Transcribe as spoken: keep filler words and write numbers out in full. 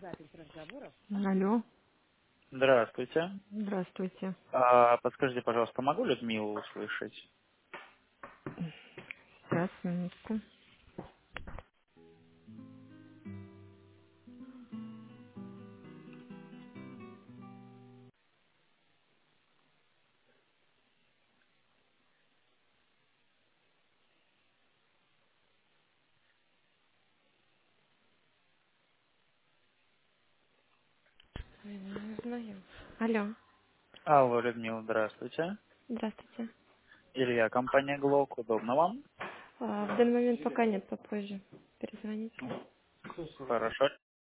Алло, Здравствуйте. здравствуйте. А, подскажите, пожалуйста, могу Людмилу услышать? Сейчас, минутку. Ой, не знаю. Алло, Алло, Людмила, здравствуйте. здравствуйте. Илья, компания Глок, удобно вам? А, в данный момент пока нет, попозже. Перезвоните. Хорошо.